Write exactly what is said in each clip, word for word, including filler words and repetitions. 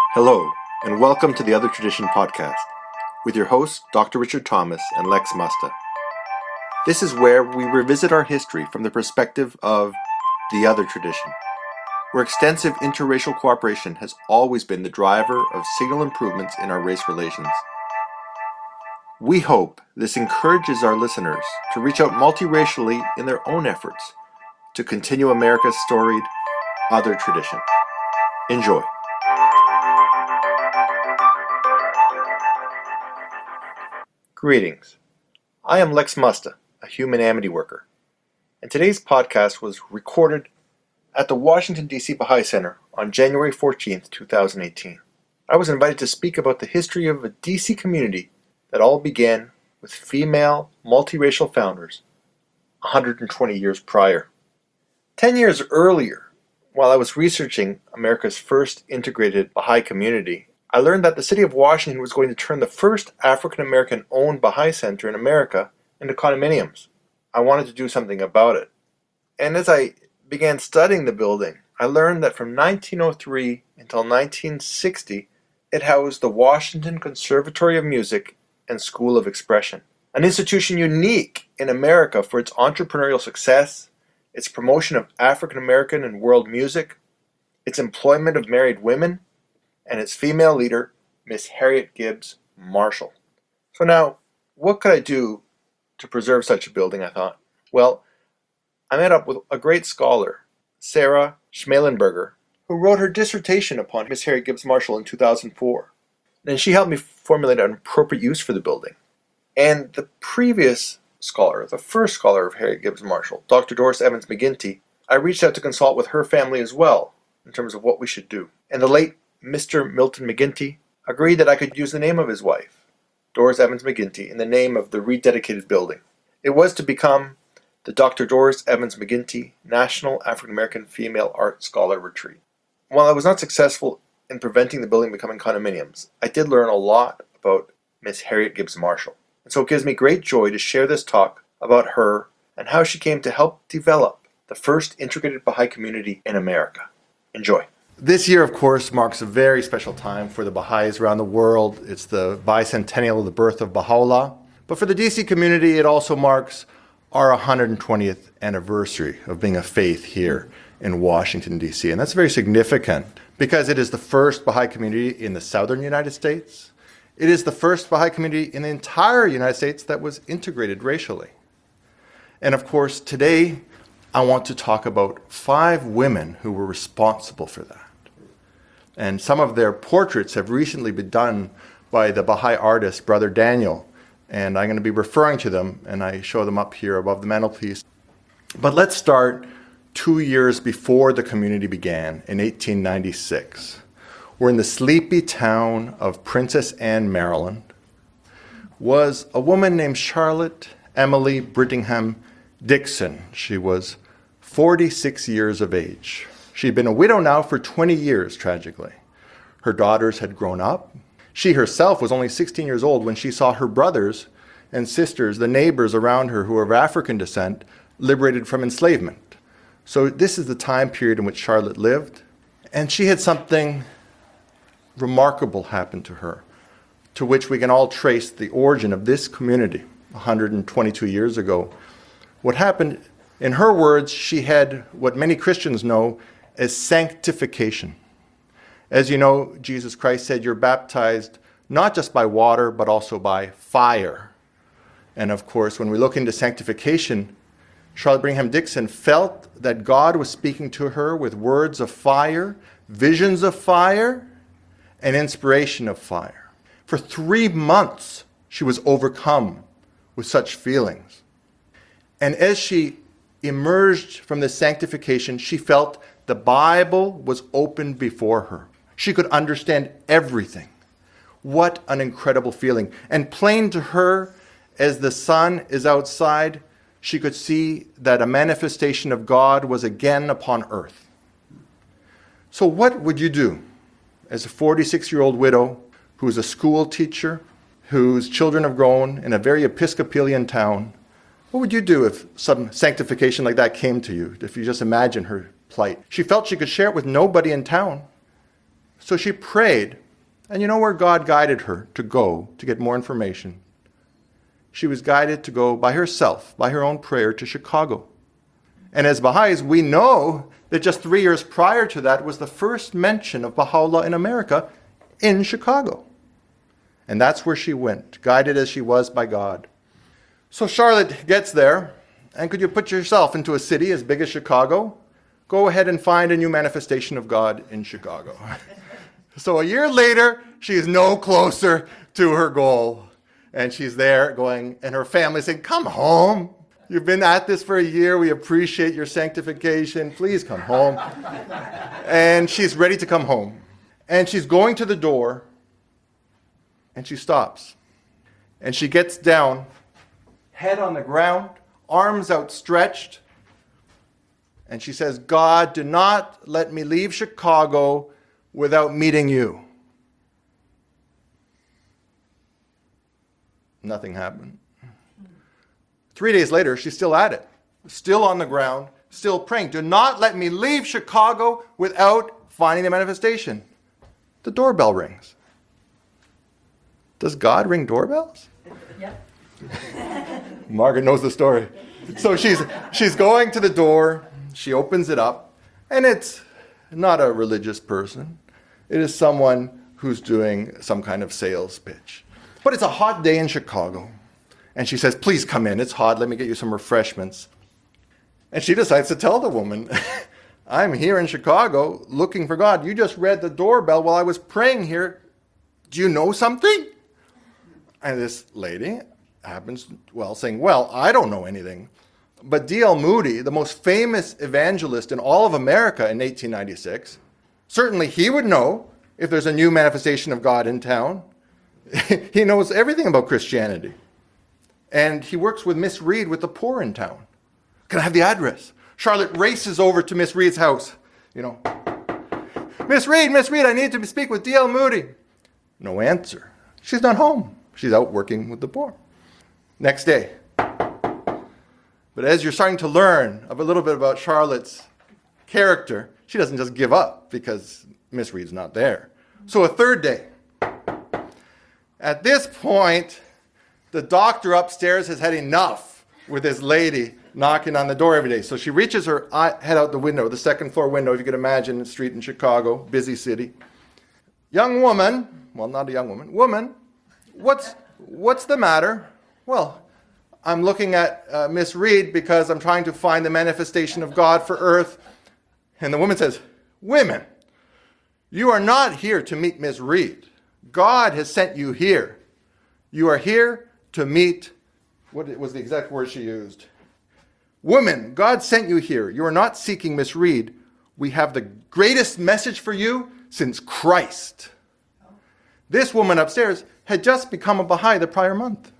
Hello, and welcome to the Other Tradition podcast with your hosts, Doctor Richard Thomas and Lex Musta. This is where we revisit our history from the perspective of the other tradition, where extensive interracial cooperation has always been the driver of signal improvements in our race relations. We hope this encourages our listeners to reach out multiracially in their own efforts to continue America's storied other tradition. Enjoy. Greetings. I am Lex Musta, a human amity worker, and today's podcast was recorded at the Washington, D C Baha'i Center on January fourteenth, two thousand eighteen. I was invited to speak about the history of a D C community that all began with female, multiracial founders one hundred twenty years prior. Ten years earlier, while I was researching America's first integrated Baha'i community, I learned that the city of Washington was going to turn the first African-American owned Baha'i center in America into condominiums. I wanted to do something about it. And as I began studying the building, I learned that from nineteen oh three until nineteen sixty, it housed the Washington Conservatory of Music and School of Expression, an institution unique in America for its entrepreneurial success, its promotion of African-American and world music, its employment of married women, and its female leader, Miss Harriet Gibbs Marshall. So now, what could I do to preserve such a building, I thought? Well, I met up with a great scholar, Sarah Schmalenberger, who wrote her dissertation upon Miss Harriet Gibbs Marshall in two thousand four. And she helped me formulate an appropriate use for the building. And the previous scholar, the first scholar of Harriet Gibbs Marshall, Doctor Doris Evans McGinty, I reached out to consult with her family as well in terms of what we should do. And the late Mister Milton McGinty agreed that I could use the name of his wife, Doris Evans McGinty, in the name of the rededicated building. It was to become the Doctor Doris Evans McGinty National African American Female Art Scholar Retreat. While I was not successful in preventing the building becoming condominiums, I did learn a lot about Miss Harriet Gibbs Marshall. And so it gives me great joy to share this talk about her and how she came to help develop the first integrated Baha'i community in America. Enjoy. This year, of course, marks a very special time for the Baha'is around the world. It's the bicentennial of the birth of Baha'u'llah. But for the D C community, it also marks our one hundred twentieth anniversary of being a faith here in Washington, D C. And that's very significant because it is the first Baha'i community in the southern United States. It is the first Baha'i community in the entire United States that was integrated racially. And of course, today, I want to talk about five women who were responsible for that. And some of their portraits have recently been done by the Baha'i artist, Brother Daniel. And I'm going to be referring to them, and I show them up here above the mantelpiece. But let's start two years before the community began, in eighteen ninety-six. We're in the sleepy town of Princess Anne, Maryland. Was a woman named Charlotte Emily Brittingham Dixon. She was forty-six years of age. She'd been a widow now for twenty years, tragically. Her daughters had grown up. She herself was only sixteen years old when she saw her brothers and sisters, the neighbors around her who were of African descent, liberated from enslavement. So this is the time period in which Charlotte lived. And she had something remarkable happen to her, to which we can all trace the origin of this community one hundred twenty-two years ago. What happened, in her words, she had what many Christians know as sanctification. As you know, Jesus Christ said, you're baptized not just by water, but also by fire. And of course, when we look into sanctification, Charlotte Brittingham Dixon felt that God was speaking to her with words of fire, visions of fire, and inspiration of fire. For three months, she was overcome with such feelings. And as she emerged from this sanctification, she felt the Bible was open before her. She could understand everything. What an incredible feeling. And plain to her, as the sun is outside, she could see that a manifestation of God was again upon earth. So what would you do as a forty-six-year-old widow who is a school teacher, whose children have grown in a very Episcopalian town? What would you do if some sanctification like that came to you, if you just imagine her plight? She felt she could share it with nobody in town. So she prayed, and you know where God guided her to go to get more information? She was guided to go by herself, by her own prayer, to Chicago. And as Baha'is, we know that just three years prior to that was the first mention of Baha'u'llah in America in Chicago. And that's where she went, guided as she was by God. So Charlotte gets there, and could you put yourself into a city as big as Chicago? Go ahead and find a new manifestation of God in Chicago. So a year later, she is no closer to her goal. And she's there going, and her family saying, come home. You've been at this for a year. We appreciate your sanctification. Please come home. And she's ready to come home. And she's going to the door, and she stops. And she gets down, head on the ground, arms outstretched. And she says, God, do not let me leave Chicago without meeting you. Nothing happened. Three days later, she's still at it, still on the ground, still praying. Do not let me leave Chicago without finding the manifestation. The doorbell rings. Does God ring doorbells? Yep. Margaret knows the story. So she's she's going to the door. She opens it up, and it's not a religious person. It is someone who's doing some kind of sales pitch. But it's a hot day in Chicago. And she says, please come in. It's hot. Let me get you some refreshments. And she decides to tell the woman, I'm here in Chicago looking for God. You just read the doorbell while I was praying here. Do you know something? And this lady happens, well, saying, well, I don't know anything. But D L Moody, the most famous evangelist in all of America in eighteen ninety-six, certainly he would know if there's a new manifestation of God in town. He knows everything about Christianity. And he works with Miss Reed with the poor in town. Can I have the address? Charlotte races over to Miss Reed's house. You know, Miss Reed, Miss Reed, I need to speak with D L Moody. No answer. She's not home. She's out working with the poor. Next day. But as you're starting to learn of a little bit about Charlotte's character, she doesn't just give up because Miss Reed's not there. So a third day. At this point, the doctor upstairs has had enough with this lady knocking on the door every day. So she reaches her head out the window, the second floor window, if you could imagine, the street in Chicago, busy city. Young woman, well, not a young woman, woman, what's what's the matter? Well, I'm looking at uh, Miss Reed because I'm trying to find the manifestation of God for earth. And the woman says, women, you are not here to meet Miss Reed. God has sent you here. You are here to meet, what was the exact word she used? Woman, God sent you here. You are not seeking Miss Reed. We have the greatest message for you since Christ. This woman upstairs had just become a Baha'i the prior month.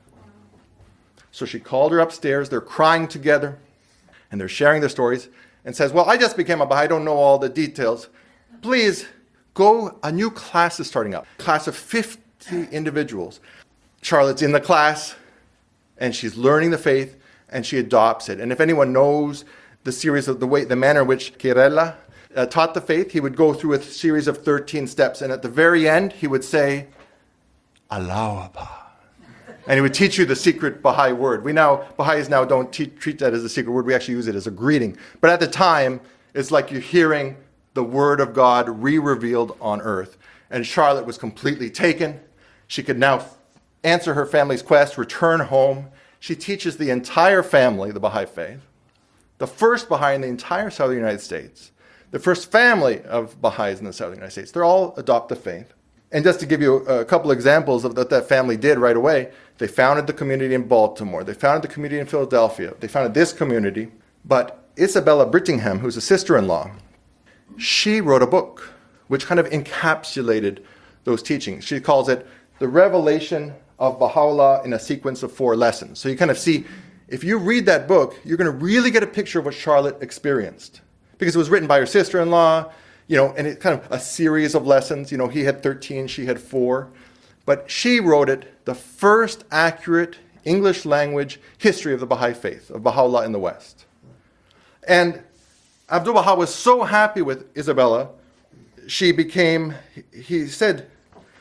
So she called her upstairs. They're crying together, and they're sharing their stories, and says, well, I just became a Baha'i. I don't know all the details. Please go. A new class is starting up. A class of fifty individuals. Charlotte's in the class, and she's learning the faith, and she adopts it. And if anyone knows the series of the way, the manner in which Kirella uh, taught the faith, he would go through a series of thirteen steps, and at the very end, he would say, Allahu Akbar. And he would teach you the secret Baha'i word. We now, Baha'is now don't te- treat that as a secret word. We actually use it as a greeting. But at the time, it's like you're hearing the word of God re-revealed on earth. And Charlotte was completely taken. She could now answer her family's quest, return home. She teaches the entire family the Baha'i faith. The first Baha'i in the entire southern United States. The first family of Baha'is in the southern United States. They're all adopt the faith. And just to give you a couple examples of what that family did right away, they founded the community in Baltimore. They founded the community in Philadelphia. They founded this community. But Isabella Brittingham, who's a sister-in-law, she wrote a book which kind of encapsulated those teachings. She calls it The Revelation of Baha'u'llah in a Sequence of Four Lessons. So you kind of see, if you read that book, you're going to really get a picture of what Charlotte experienced. Because it was written by her sister-in-law, you know, and it's kind of a series of lessons. You know, he had thirteen, she had four. But she wrote it, the first accurate English language history of the Baha'i faith, of Baha'u'llah in the West. And Abdu'l-Baha was so happy with Isabella. she became, he said,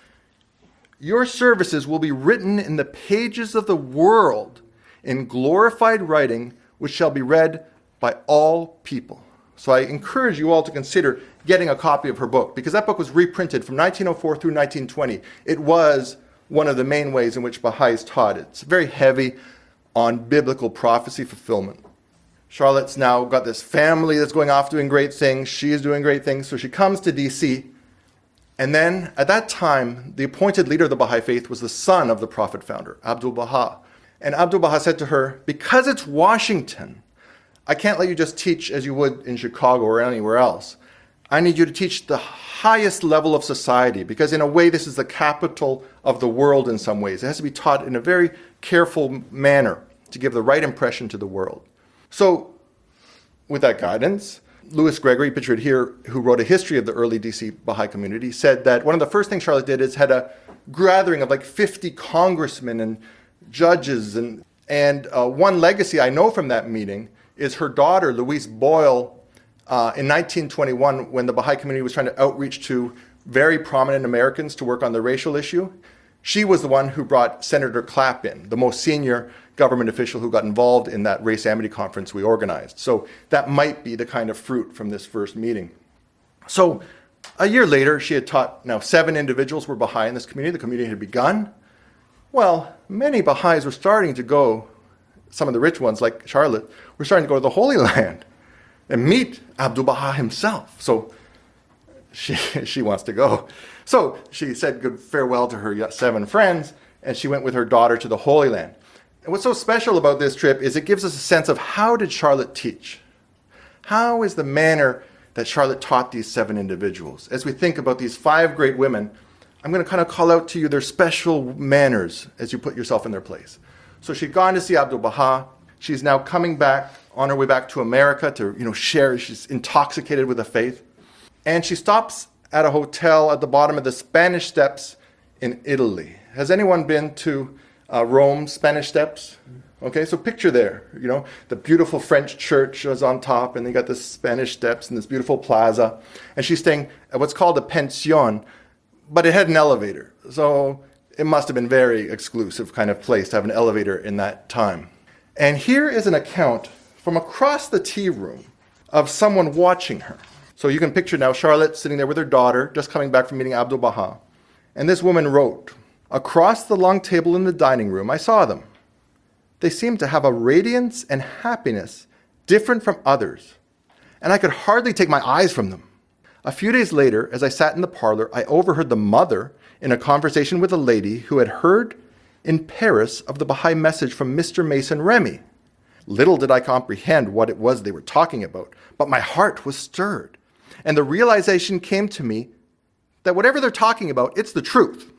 your services will be written in the pages of the world in glorified writing, which shall be read by all people. So I encourage you all to consider getting a copy of her book, because that book was reprinted from nineteen oh four through nineteen twenty. It was one of the main ways in which Baha'is taught. It's very heavy on biblical prophecy fulfillment. Charlotte's now got this family that's going off doing great things. She is doing great things. So she comes to D C. And then at that time, the appointed leader of the Baha'i faith was the son of the prophet founder, Abdu'l-Baha. And Abdu'l-Baha said to her, because it's Washington, I can't let you just teach as you would in Chicago or anywhere else. I need you to teach the highest level of society, because in a way this is the capital of the world in some ways. It has to be taught in a very careful manner to give the right impression to the world. So with that guidance, Louis Gregory, pictured here, who wrote a history of the early D C Baha'i community, said that one of the first things Charlotte did is had a gathering of like fifty congressmen and judges. And, and uh, one legacy I know from that meeting is her daughter, Louise Boyle, uh, in nineteen twenty-one, when the Baha'i community was trying to outreach to very prominent Americans to work on the racial issue. She was the one who brought Senator Clapp in, the most senior government official who got involved in that race amity conference we organized. So that might be the kind of fruit from this first meeting. So a year later, she had taught, now seven individuals were Baha'i in this community. The community had begun. Well, many Baha'is were starting to go, some of the rich ones like Charlotte, were starting to go to the Holy Land and meet Abdu'l-Baha himself. So she, she wants to go. So she said good farewell to her seven friends, and she went with her daughter to the Holy Land. And what's so special about this trip is it gives us a sense of how did Charlotte teach? How is the manner that Charlotte taught these seven individuals? As we think about these five great women, I'm going to kind of call out to you their special manners as you put yourself in their place. So she'd gone to see Abdu'l-Baha. She's now coming back, on her way back to America to, you know, share. She's intoxicated with the faith. And she stops at a hotel at the bottom of the Spanish Steps in Italy. Has anyone been to uh, Rome, Spanish Steps? Okay, so picture there, you know, the beautiful French church is on top, and they got the Spanish Steps and this beautiful plaza. And she's staying at what's called a pension, but it had an elevator. So it must have been very exclusive kind of place to have an elevator in that time. And here is an account from across the tea room of someone watching her. So you can picture now Charlotte sitting there with her daughter, just coming back from meeting Abdu'l-Baha. And this woman wrote, across the long table in the dining room, I saw them. They seemed to have a radiance and happiness different from others, and I could hardly take my eyes from them. A few days later, as I sat in the parlor, I overheard the mother in a conversation with a lady who had heard in Paris of the Baha'i message from Mister Mason Remy. Little did I comprehend what it was they were talking about, but my heart was stirred, and the realization came to me that whatever they're talking about, it's the truth.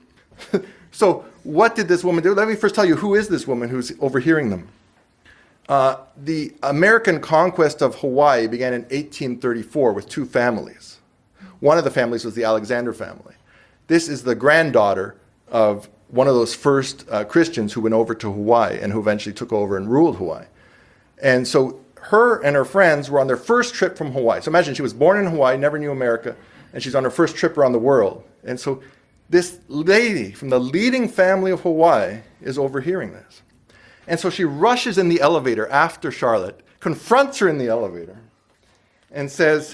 So what did this woman do? Let me first tell you, who is this woman who's overhearing them? Uh, the American conquest of Hawaii began in eighteen thirty-four with two families. One of the families was the Alexander family. This is the granddaughter of one of those first uh, Christians who went over to Hawaii and who eventually took over and ruled Hawaii. And so her and her friends were on their first trip from Hawaii. So imagine she was born in Hawaii, never knew America, and she's on her first trip around the world. And so this lady from the leading family of Hawaii is overhearing this. And so she rushes in the elevator after Charlotte, confronts her in the elevator, and says,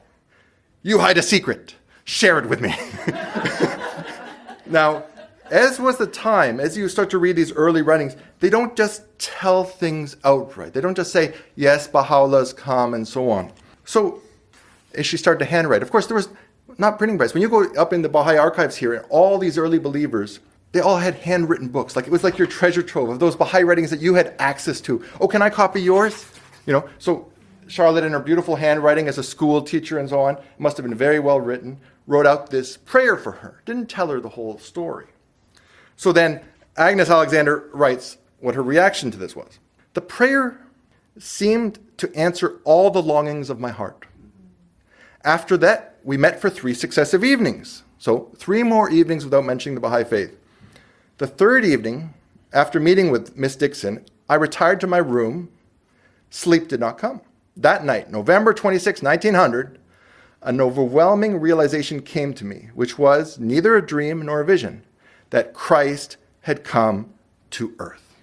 "You hide a secret. Share it with me." Now, as was the time, as you start to read these early writings, they don't just tell things outright. They don't just say, yes, Baha'u'llah's come, and so on. So as she started to handwrite, of course, there was not printing press. When you go up in the Baha'i archives here, and all these early believers, they all had handwritten books. Like it was like your treasure trove of those Baha'i writings that you had access to. Oh, can I copy yours? You know, so Charlotte, in her beautiful handwriting as a school teacher and so on, must have been very well written, wrote out this prayer for her. Didn't tell her the whole story. So then Agnes Alexander writes what her reaction to this was. The prayer seemed to answer all the longings of my heart. After that, we met for three successive evenings. So three more evenings without mentioning the Baha'i faith. The third evening, after meeting with Miss Dixon, I retired to my room. Sleep did not come. That night, November twenty-sixth, nineteen hundred, an overwhelming realization came to me, which was neither a dream nor a vision, that Christ had come to earth.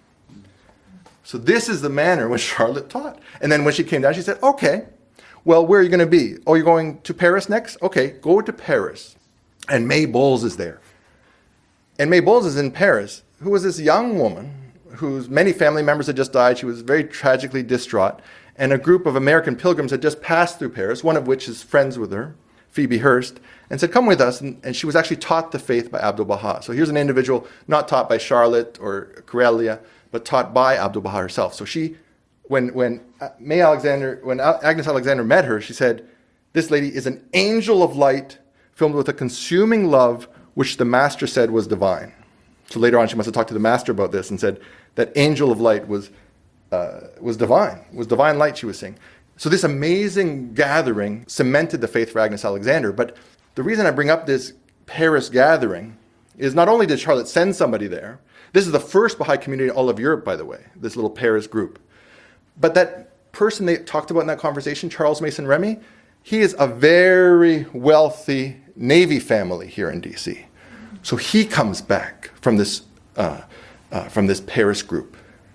So this is the manner in which Charlotte taught. And then when she came down, she said, okay, well, where are you going to be? Oh, you're going to Paris next? Okay, go to Paris. And May Bowles is there. And May Bowles is in Paris, who was this young woman whose many family members had just died. She was very tragically distraught. And a group of American pilgrims had just passed through Paris, one of which is friends with her, Phoebe Hearst, and said, come with us. And, and she was actually taught the faith by Abdu'l-Baha. So here's an individual not taught by Charlotte or Corellia, but taught by Abdu'l-Baha herself. So she, when, when May Alexander, when Agnes Alexander met her, she said, this lady is an angel of light filled with a consuming love, which the master said was divine. So later on, she must have talked to the master about this and said that angel of light was uh, was divine, was divine light, she was saying. So this amazing gathering cemented the faith for Agnes Alexander. But the reason I bring up this Paris gathering is not only did Charlotte send somebody there, this is the first Baha'i community in all of Europe, by the way, this little Paris group. But that person they talked about in that conversation, Charles Mason Remy, he is a very wealthy Navy family here in D C. So he comes back from this, uh, uh, from this Paris group.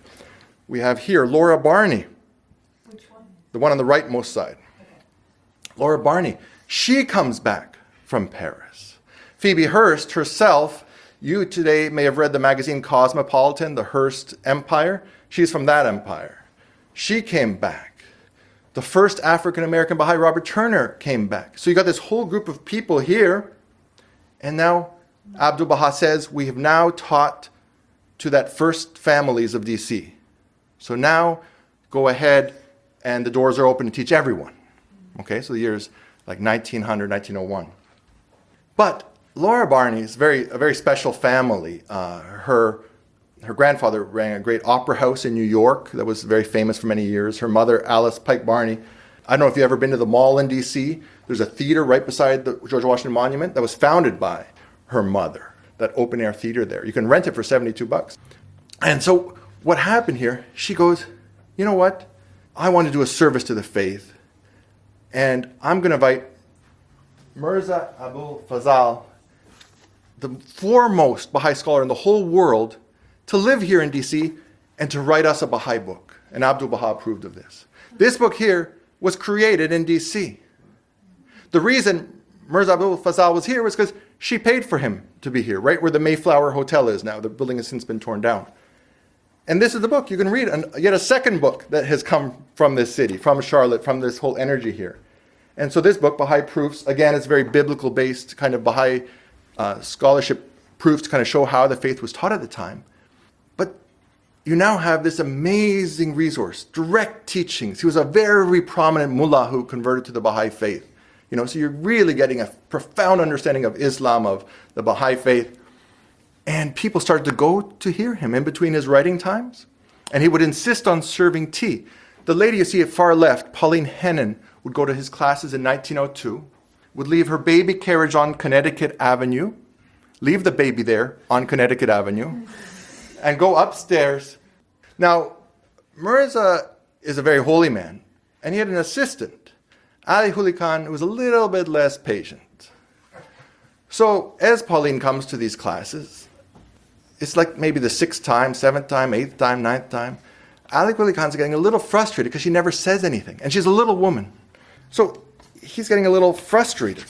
We have here Laura Barney. Which one? The one on the rightmost side. Okay. Laura Barney. She comes back from Paris. Phoebe Hearst herself, you today may have read the magazine Cosmopolitan, the Hearst Empire. She's from that empire. She came back. The first African-American Baha'i, Robert Turner, came back. So you got this whole group of people here. And now Abdu'l-Baha says, we have now taught to that first families of D C. So now go ahead and the doors are open to teach everyone. Okay, so the years like nineteen hundred, nineteen oh one. But Laura Barney is very, a very special family. Uh, her, her grandfather ran a great opera house in New York that was very famous for many years. Her mother, Alice Pike Barney. I don't know if you've ever been to the mall in D C. There's a theater right beside the George Washington Monument that was founded by her mother, that open air theater there. You can rent it for seventy-two bucks. And so what happened here, she goes, you know what? I want to do a service to the faith. And I'm going to invite Mirza Abul Fazal, the foremost Baha'i scholar in the whole world, to live here in D C and to write us a Baha'i book. And Abdu'l-Baha approved of this. This book here was created in D C. The reason Mirza Abul Fazal was here was because she paid for him to be here, right where the Mayflower Hotel is now. The building has since been torn down. And this is the book. You can read and yet a second book that has come from this city, from Charlotte, from this whole energy here. And so this book, Baha'i Proofs, again, it's very biblical-based kind of Baha'i uh, scholarship proofs to kind of show how the faith was taught at the time. But you now have this amazing resource, direct teachings. He was a very prominent mullah who converted to the Baha'i faith. You know, so you're really getting a profound understanding of Islam, of the Baha'i faith. And people started to go to hear him in between his writing times. And he would insist on serving tea. The lady you see at far left, Pauline Hennon, would go to his classes in nineteen oh two, would leave her baby carriage on Connecticut Avenue, leave the baby there on Connecticut Avenue, and go upstairs. Now, Mirza is a very holy man, and he had an assistant, Ali Huli Khan, who was a little bit less patient. So as Pauline comes to these classes, it's like maybe the sixth time, seventh time, eighth time, ninth time. Ali Huli Khan's getting a little frustrated because she never says anything. And she's a little woman. So he's getting a little frustrated.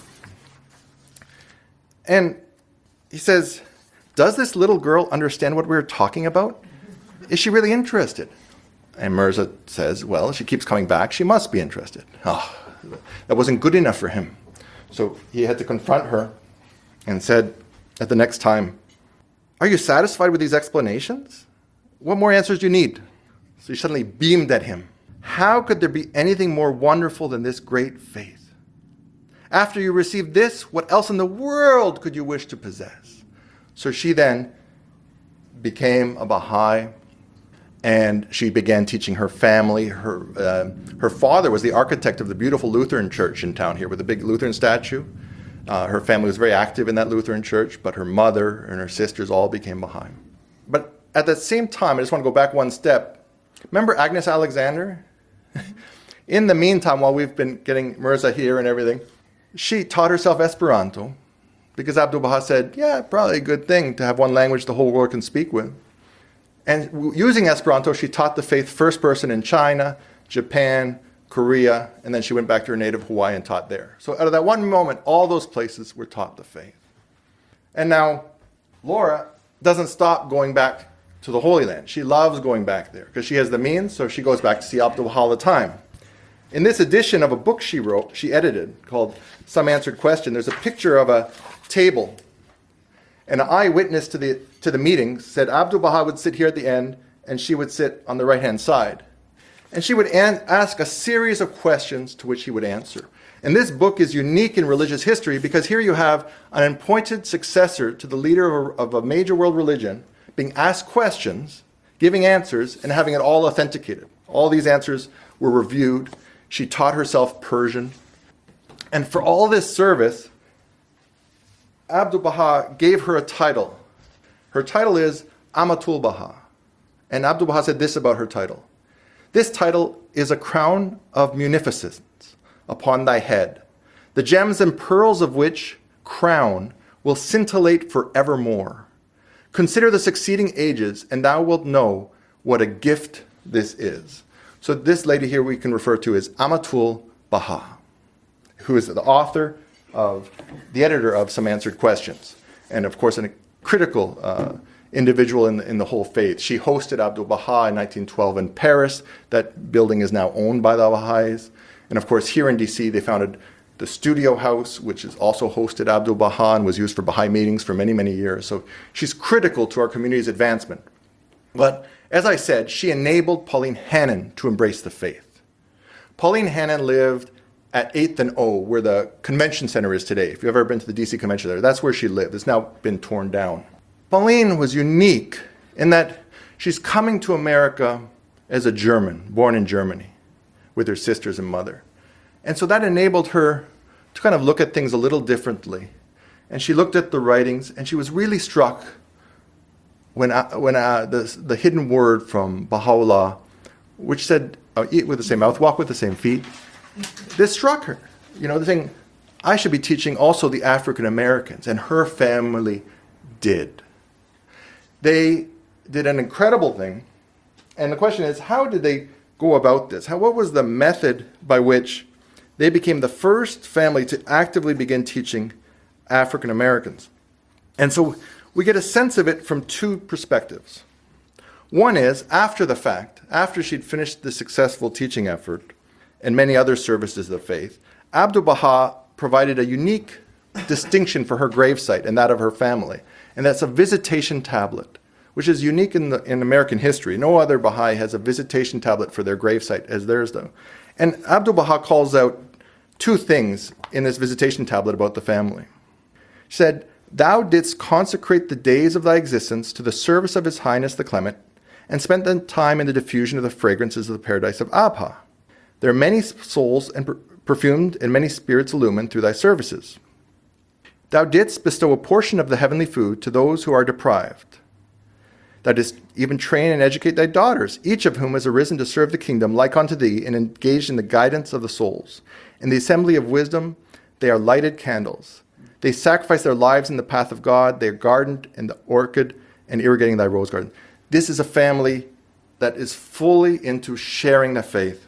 And he says, does this little girl understand what we're talking about? Is she really interested? And Mirza says, well, she keeps coming back. She must be interested. Oh, that wasn't good enough for him. So he had to confront her and said at the next time, are you satisfied with these explanations? What more answers do you need? So he suddenly beamed at him. How could there be anything more wonderful than this great faith? After you received this, what else in the world could you wish to possess? So she then became a Baha'i, and she began teaching her family. Her, uh, her father was the architect of the beautiful Lutheran church in town here with a big Lutheran statue. Uh, her family was very active in that Lutheran church, but her mother and her sisters all became Baha'i. But at the same time, I just want to go back one step. Remember Agnes Alexander? In the meantime, while we've been getting Mirza here and everything, She taught herself Esperanto because Abdu'l-Baha said, yeah, probably a good thing to have one language the whole world can speak with. And using Esperanto, she taught the faith first person in China, Japan, Korea, and then she went back to her native Hawaii and taught there. So out of that one moment, all those places were taught the faith. And now Laura doesn't stop going back to the Holy Land. She loves going back there because she has the means, so she goes back to see Abdu'l-Baha all the time. In this edition of a book she wrote, she edited, called Some Answered Question, there's a picture of a table. And an eyewitness to the, to the meeting said Abdu'l-Baha would sit here at the end and she would sit on the right-hand side. And she would an- ask a series of questions to which he would answer. And this book is unique in religious history because here you have an appointed successor to the leader of a, of a major world religion being asked questions, giving answers, and having it all authenticated. All these answers were reviewed. She taught herself Persian. And for all this service, Abdu'l-Baha gave her a title. Her title is Amatul Baha. And Abdu'l-Baha said this about her title. This title is a crown of munificence upon thy head, the gems and pearls of which crown will scintillate forevermore. Consider the succeeding ages, and thou wilt know what a gift this is. So this lady here we can refer to as Amatul Baha, who is the author of, the editor of Some Answered Questions, and of course a critical uh, individual in the, in the whole faith. She hosted Abdu'l-Baha in nineteen twelve in Paris. That building is now owned by the Baha'is. And of course here in D C they founded the Studio House, which is also hosted Abdu'l-Baha and was used for Baha'i meetings for many, many years. So she's critical to our community's advancement. But as I said, she enabled Pauline Hannon to embrace the faith. Pauline Hannon lived at eighth and O, where the convention center is today. If you've ever been to the D C Convention Center, that's where she lived. It's now been torn down. Pauline was unique in that she's coming to America as a German, born in Germany, with her sisters and mother. And so that enabled her to kind of look at things a little differently. And she looked at the writings, and she was really struck when, uh, when uh, the, the hidden word from Baha'u'llah, which said, uh, eat with the same mouth, walk with the same feet. This struck her. You know, the thing, I should be teaching also the African Americans, and her family did. They did an incredible thing. And the question is, how did they go about this? How, what was the method by which they became the first family to actively begin teaching African Americans? And so we get a sense of it from two perspectives. One is, after the fact, after she'd finished the successful teaching effort and many other services of faith, Abdu'l-Baha provided a unique distinction for her gravesite and that of her family. And that's a visitation tablet, which is unique in, the, in American history. No other Baha'i has a visitation tablet for their gravesite as theirs do. And Abdu'l-Baha calls out two things in this visitation tablet about the family. She said, thou didst consecrate the days of thy existence to the service of His Highness the Clement, and spent the time in the diffusion of the fragrances of the paradise of Abha. There are many souls and per- perfumed and many spirits illumined through thy services. Thou didst bestow a portion of the heavenly food to those who are deprived. Thou didst even train and educate thy daughters, each of whom has arisen to serve the kingdom like unto thee, and engaged in the guidance of the souls. In the assembly of wisdom, they are lighted candles. They sacrifice their lives in the path of God. They are gardened in the orchid and irrigating thy rose garden. This is a family that is fully into sharing the faith.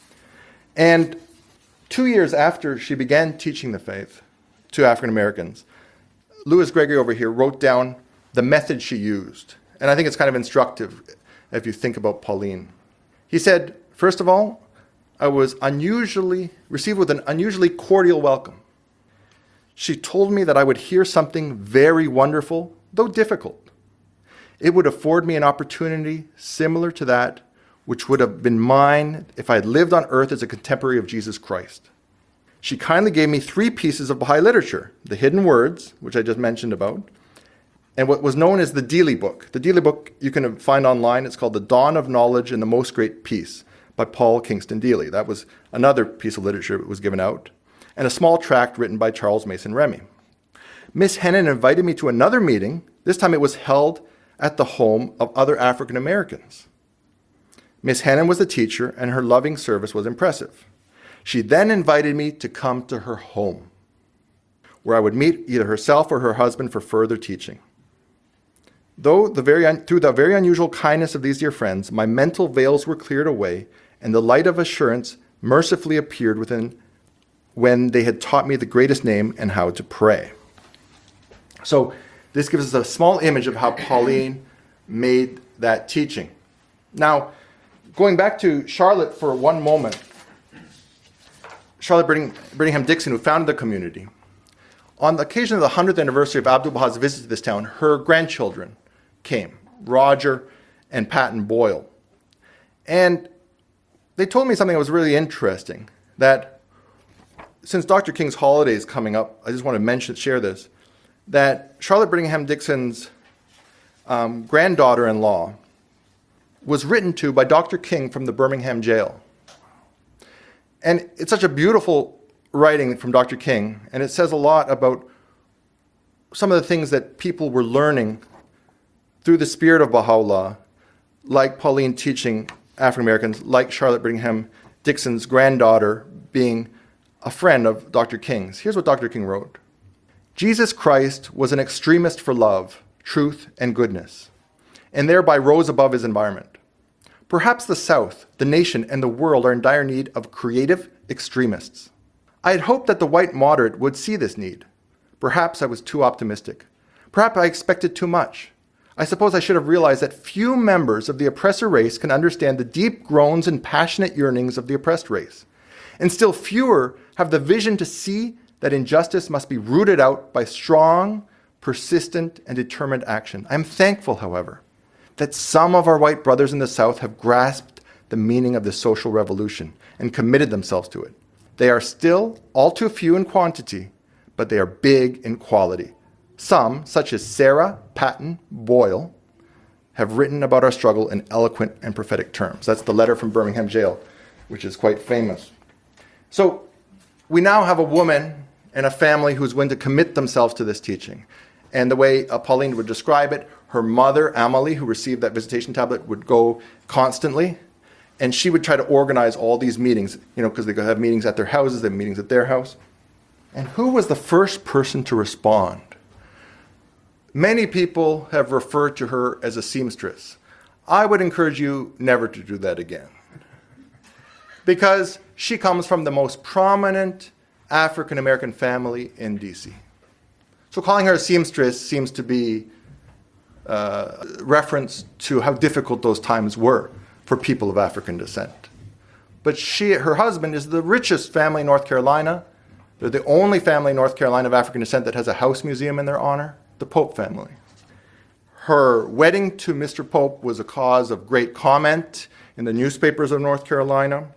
And two years after she began teaching the faith to African Americans, Louis Gregory over here wrote down the method she used. And I think it's kind of instructive if you think about Pauline. He said, first of all, I was unusually received with an unusually cordial welcome. She told me that I would hear something very wonderful, though difficult. It would afford me an opportunity similar to that which would have been mine if I had lived on earth as a contemporary of Jesus Christ. She kindly gave me three pieces of Baha'i literature, the hidden words, which I just mentioned about, and what was known as the Dealey book. The Dealey book you can find online. It's called The Dawn of Knowledge and the Most Great Peace by Paul Kingston Dealey. That was another piece of literature that was given out, and a small tract written by Charles Mason Remy. Miss Hannon invited me to another meeting. This time it was held at the home of other African Americans. Miss Hannon was the teacher, and her loving service was impressive. She then invited me to come to her home. where I would meet either herself or her husband for further teaching. Though the very un- through the very unusual kindness of these dear friends, my mental veils were cleared away, and the light of assurance mercifully appeared within when they had taught me the greatest name and how to pray. So this gives us a small image of how Pauline made that teaching. Now, going back to Charlotte for one moment, Charlotte Brittingham Dixon, who founded the community, on the occasion of the hundredth anniversary of Abdu'l-Baha's visit to this town, her grandchildren came, Roger and Patton Boyle. And they told me something that was really interesting, that since Doctor King's holiday is coming up, I just want to mention, share this, that Charlotte Brittingham Dixon's um, granddaughter-in-law was written to by Doctor King from the Birmingham jail. And it's such a beautiful writing from Doctor King, and it says a lot about some of the things that people were learning through the spirit of Baha'u'llah, like Pauline teaching African Americans, like Charlotte Brittingham Dixon's granddaughter being a friend of Doctor King's. Here's what Doctor King wrote. Jesus Christ was an extremist for love, truth, and goodness, and thereby rose above his environment. Perhaps the South, the nation, and the world are in dire need of creative extremists. I had hoped that the white moderate would see this need. Perhaps I was too optimistic. Perhaps I expected too much. I suppose I should have realized that few members of the oppressor race can understand the deep groans and passionate yearnings of the oppressed race. And still fewer have the vision to see that injustice must be rooted out by strong, persistent, and determined action. I am thankful, however, that some of our white brothers in the South have grasped the meaning of the social revolution and committed themselves to it. They are still all too few in quantity, but they are big in quality. Some, such as Sarah Patton Boyle, have written about our struggle in eloquent and prophetic terms. That's the letter from Birmingham jail, which is quite famous. So we now have a woman and a family who's willing to commit themselves to this teaching. And the way uh, Pauline would describe it, her mother, Amelie, who received that visitation tablet, would go constantly, and she would try to organize all these meetings, you know, because they could have meetings at their houses, they have meetings at their house. And who was the first person to respond? Many people have referred to her as a seamstress. I would encourage you never to do that again, because she comes from the most prominent African-American family in D C. So calling her a seamstress seems to be uh, a reference to how difficult those times were for people of African descent. But she, her husband is the richest family in North Carolina. They're the only family in North Carolina of African descent that has a house museum in their honor, the Pope family. Her wedding to Mister Pope was a cause of great comment in the newspapers of North Carolina.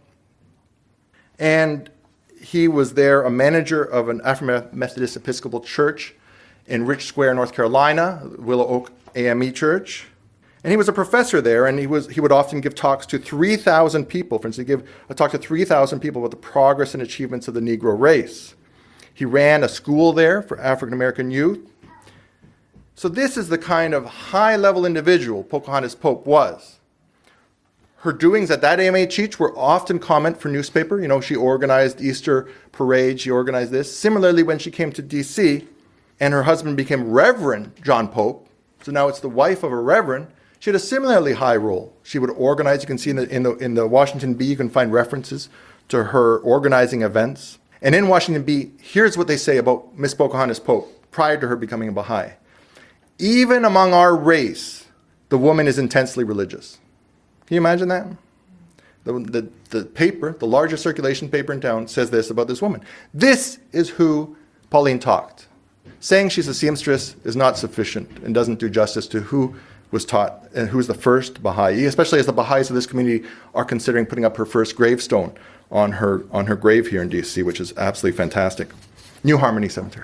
And he was there, a manager of an African Methodist Episcopal church in Rich Square, North Carolina, Willow Oak A M E Church. And he was a professor there, and he was he would often give talks to three thousand people. For instance, he gave a talk to three thousand people about the progress and achievements of the Negro race. He ran a school there for African American youth. So this is the kind of high-level individual Pocahontas Pope was. Her doings at that A M A Church were often comment for newspaper. You know, she organized Easter parade, she organized this. Similarly, when she came to D C and her husband became Reverend John Pope, so now it's the wife of a reverend, she had a similarly high role. She would organize, you can see in the, in the, in the Washington Bee, you can find references to her organizing events. And in Washington Bee, here's what they say about Miss Pocahontas Pope prior to her becoming a Baha'i. Even among our race, the woman is intensely religious. Can you imagine that? The, the, the paper, the largest circulation paper in town, says this about this woman. This is who Pauline talked. Saying she's a seamstress is not sufficient and doesn't do justice to who was taught and who's the first Baha'i, especially as the Baha'is of this community are considering putting up her first gravestone on her, on her grave here in D C, which is absolutely fantastic. New Harmony Cemetery.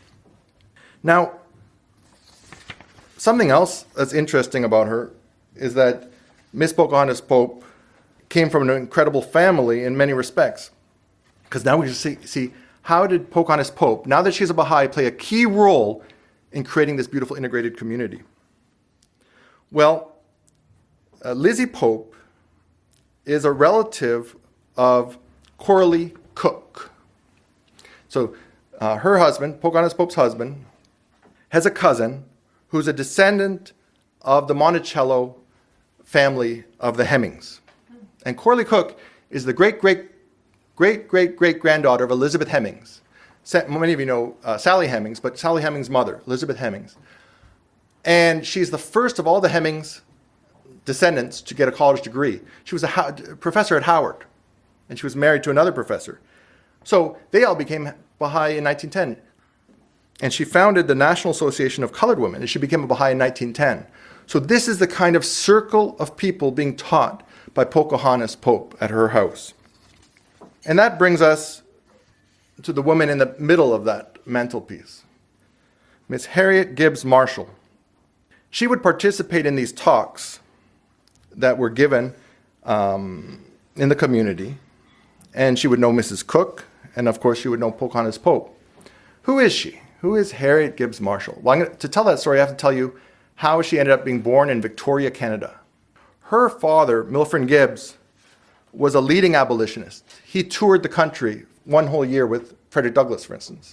Now, something else that's interesting about her is that Miss Pocahontas Pope came from an incredible family in many respects. Because now we see, see how did Pocahontas Pope, now that she's a Baha'i, play a key role in creating this beautiful integrated community? Well, uh, Lizzie Pope is a relative of Coralie Cook. So Uh, her husband, Pocahontas Pope's husband, has a cousin who's a descendant of the Monticello family of the Hemmings. And Corley Cook is the great, great, great, great, great granddaughter of Elizabeth Hemings. Many of you know uh, Sally Hemings, but Sally Hemings' mother, Elizabeth Hemings. And she's the first of all the Hemings descendants to get a college degree. She was a ho- professor at Howard, and she was married to another professor. So they all became Baha'i in nineteen ten. And she founded the National Association of Colored Women, and she became a Baha'i in nineteen ten. So this is the kind of circle of people being taught by Pocahontas Pope at her house. And that brings us to the woman in the middle of that mantelpiece, Miss Harriet Gibbs Marshall. She would participate in these talks that were given um, in the community, and she would know Missus Cook, and of course she would know Pocahontas Pope. Who is she? Who is Harriet Gibbs Marshall? Well, I'm gonna, to tell that story, I have to tell you how she ended up being born in Victoria, Canada. Her father, Milford Gibbs, was a leading abolitionist. He toured the country one whole year with Frederick Douglass, for instance.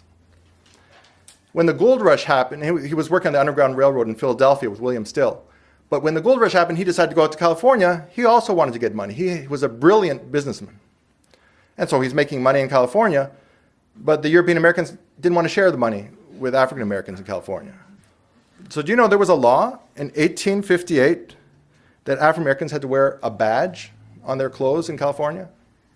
When the gold rush happened, he, he was working on the Underground Railroad in Philadelphia with William Still. But when the gold rush happened, he decided to go out to California. He also wanted to get money. He was a brilliant businessman. And so he's making money in California, but the European Americans didn't want to share the money with African Americans in California. So do you know there was a law in eighteen fifty-eight that African Americans had to wear a badge on their clothes in California?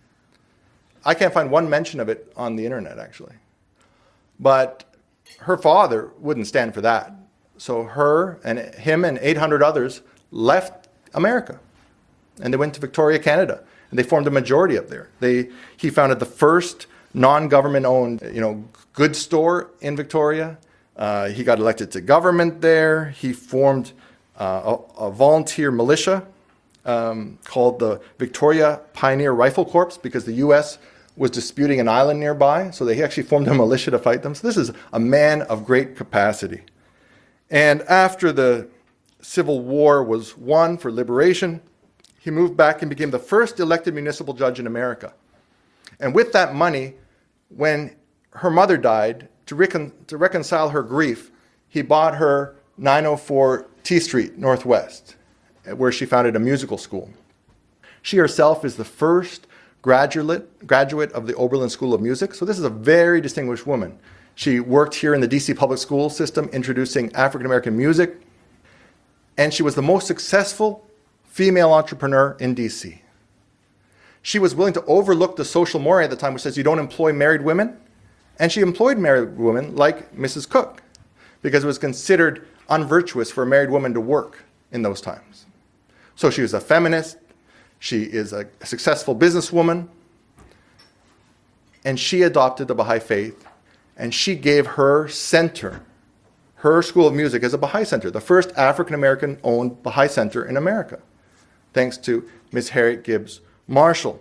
I can't find one mention of it on the internet, actually. But her father wouldn't stand for that. So her and him and eight hundred others left America. And they went to Victoria, Canada. And they formed a majority up there. They, he founded the first non-government-owned, you know, goods store in Victoria. Uh, he got elected to government there. He formed uh, a, a volunteer militia um, called the Victoria Pioneer Rifle Corps because the U S was disputing an island nearby. So they actually formed a militia to fight them. So this is a man of great capacity. And after the Civil War was won for liberation, he moved back and became the first elected municipal judge in America. And with that money, when her mother died, to, recon- to reconcile her grief, he bought her nine oh four T Street Northwest, where she founded a musical school. She herself is the first graduate, graduate of the Oberlin School of Music, so this is a very distinguished woman. She worked here in the D C public school system, introducing African American music, and she was the most successful female entrepreneur in D C. She was willing to overlook the social mores at the time, which says you don't employ married women, and she employed married women like Missus Cook, because it was considered unvirtuous for a married woman to work in those times. So she was a feminist, she is a successful businesswoman, and she adopted the Baha'i faith, and she gave her center, her school of music, as a Baha'i center, the first African-American owned Baha'i center in America, thanks to Miss Harriet Gibbs Marshall.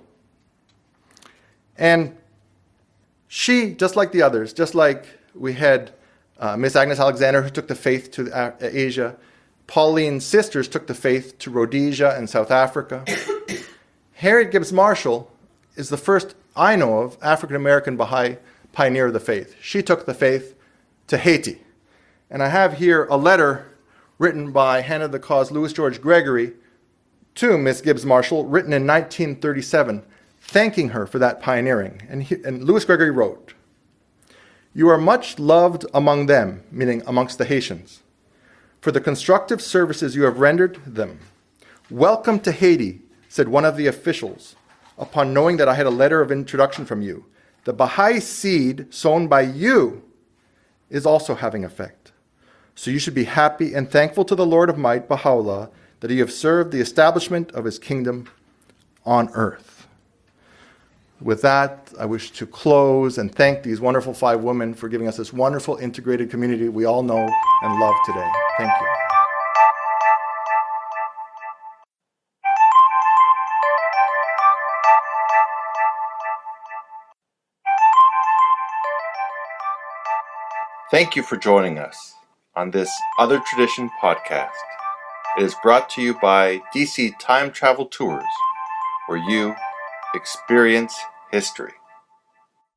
And she, just like the others, just like we had uh, Miss Agnes Alexander, who took the faith to uh, Asia, Pauline's sisters took the faith to Rhodesia and South Africa. Harriet Gibbs Marshall is the first I know of African-American Baha'i pioneer of the faith. She took the faith to Haiti. And I have here a letter written by Hand of the Cause Louis George Gregory to Miss Gibbs Marshall, written in nineteen thirty-seven, thanking her for that pioneering. And, he, and Louis Gregory wrote, "You are much loved among them," meaning amongst the Haitians, "for the constructive services you have rendered them. Welcome to Haiti," said one of the officials, upon knowing that I had a letter of introduction from you. "The Baha'i seed sown by you is also having effect. So you should be happy and thankful to the Lord of Might, Baha'u'llah, that you have served the establishment of his kingdom on earth." With that, I wish to close and thank these wonderful five women for giving us this wonderful integrated community we all know and love today. Thank you. Thank you for joining us on this Other Tradition podcast. It is brought to you by D C Time Travel Tours, where you experience history.